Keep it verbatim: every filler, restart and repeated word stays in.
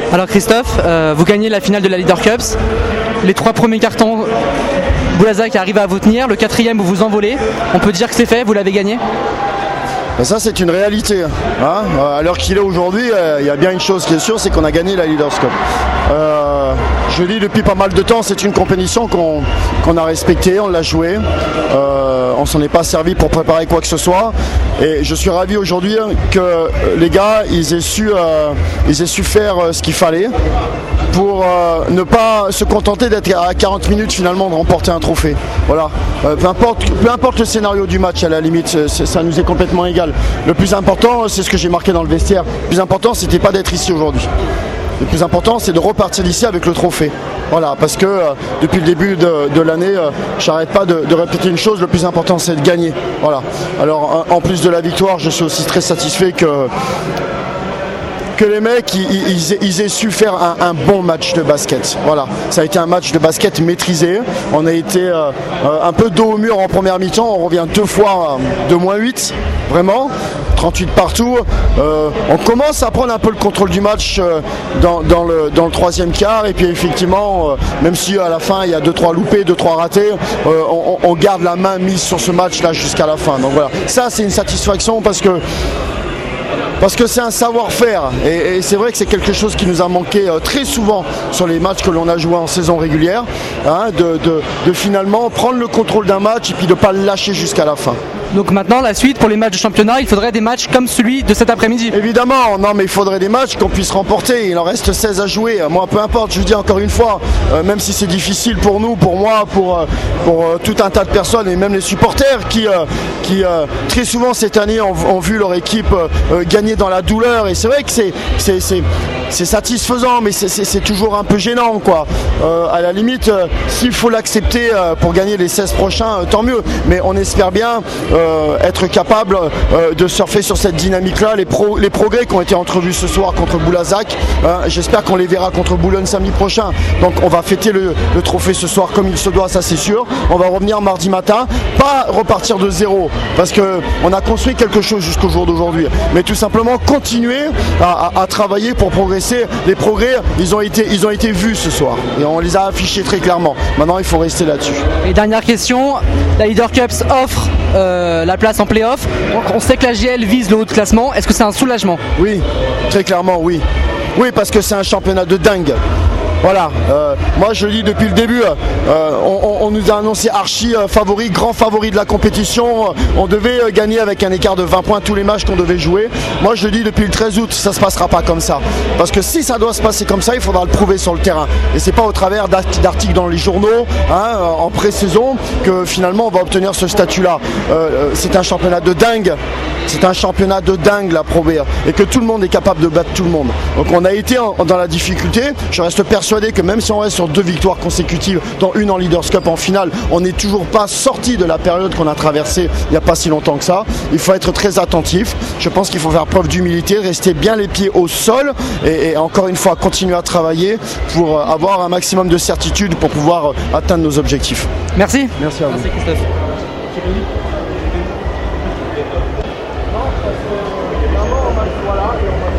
Alors Christophe, euh, vous gagnez la finale de la Leaders Cup. Les trois premiers cartons, Boulazac arrive à vous tenir. Le quatrième, vous vous envolez. On peut dire que c'est fait, vous l'avez gagné? Ça, c'est une réalité. Hein, à l'heure qu'il est aujourd'hui, il euh, y a bien une chose qui est sûre, c'est qu'on a gagné la Leaders Cup. Euh, je le dis depuis pas mal de temps, c'est une compétition qu'on qu'on a respectée, on l'a jouée. Euh, on s'en est pas servi pour préparer quoi que ce soit. Et je suis ravi aujourd'hui que les gars, ils aient su, euh, ils aient su faire ce qu'il fallait pour euh, ne pas se contenter d'être à quarante minutes finalement de remporter un trophée. Voilà. Euh, peu importe, peu importe le scénario du match, à la limite, ça nous est complètement égal. Le plus important, c'est ce que j'ai marqué dans le vestiaire. Le plus important, c'était pas d'être ici aujourd'hui. Le plus important, c'est de repartir d'ici avec le trophée. Voilà, parce que euh, depuis le début de, de l'année, euh, j'arrête pas de, de répéter une chose, le plus important, c'est de gagner. Voilà. Alors, en, en plus de la victoire, je suis aussi très satisfait que que les mecs ils, ils, ils aient su faire un, un bon match de basket. Voilà, ça a été un match de basket maîtrisé. On a été euh, un peu dos au mur en première mi-temps, on revient deux fois de moins huit, vraiment. trente-huit partout. Euh, on commence à prendre un peu le contrôle du match euh, dans, dans, le, dans le troisième quart. Et puis effectivement, euh, même si à la fin il y a deux trois loupés, deux trois ratés, euh, on, on garde la main mise sur ce match-là jusqu'à la fin. Donc voilà, ça c'est une satisfaction parce que Parce que c'est un savoir-faire et, et c'est vrai que c'est quelque chose qui nous a manqué euh, très souvent sur les matchs que l'on a joués en saison régulière, hein, de, de, de finalement prendre le contrôle d'un match et puis de ne pas le lâcher jusqu'à la fin. Donc maintenant, la suite pour les matchs de championnat, il faudrait des matchs comme celui de cet après-midi. Évidemment, non mais il faudrait des matchs qu'on puisse remporter. Il en reste seize à jouer. Moi, peu importe, je vous dis encore une fois, euh, même si c'est difficile pour nous, pour moi, pour, euh, pour euh, tout un tas de personnes et même les supporters qui, euh, qui euh, très souvent cette année ont, ont vu leur équipe euh, gagner dans la douleur. Et c'est vrai que c'est, c'est, c'est, c'est satisfaisant, mais c'est, c'est, c'est toujours un peu gênant, quoi. Euh, à la limite, euh, s'il faut l'accepter euh, pour gagner les seize prochains, euh, tant mieux. Mais on espère bien euh, être capable euh, de surfer sur cette dynamique-là. Les, pro, les progrès qui ont été entrevus ce soir contre Boulazac, euh, j'espère qu'on les verra contre Boulogne samedi prochain. Donc on va fêter le, le trophée ce soir comme il se doit, ça c'est sûr. On va revenir mardi matin, pas repartir de zéro, parce qu'on a construit quelque chose jusqu'au jour d'aujourd'hui, mais tout simplement continuer à, à, à travailler pour progresser. Les progrès, ils ont été, ils ont été vus ce soir et on les a affichés très clairement. Maintenant, il faut rester là-dessus. Et dernière question, la Leaders Cup offre euh, la place en play-off. On sait que la G L vise le haut de classement. Est-ce que c'est un soulagement? Oui, très clairement, oui. Oui, parce que c'est un championnat de dingue. Voilà, euh, moi je le dis depuis le début, euh, on, on nous a annoncé archi euh, favori, grand favori de la compétition, on devait euh, gagner avec un écart de vingt points tous les matchs qu'on devait jouer. Moi je le dis depuis le treize août, ça se passera pas comme ça. Parce que si ça doit se passer comme ça, il faudra le prouver sur le terrain. Et c'est pas au travers d'articles dans les journaux, hein, en pré-saison, que finalement on va obtenir ce statut-là. Euh, c'est un championnat de dingue. C'est un championnat de dingue la Pro B et que tout le monde est capable de battre tout le monde. Donc on a été en, dans la difficulté. Je reste persuadé que même si on reste sur deux victoires consécutives, dont une en Leaders Cup en finale, on n'est toujours pas sorti de la période qu'on a traversée il n'y a pas si longtemps que ça. Il faut être très attentif. Je pense qu'il faut faire preuve d'humilité, rester bien les pieds au sol et, et encore une fois continuer à travailler pour avoir un maximum de certitude pour pouvoir atteindre nos objectifs. Merci. Merci à vous. Merci Christophe.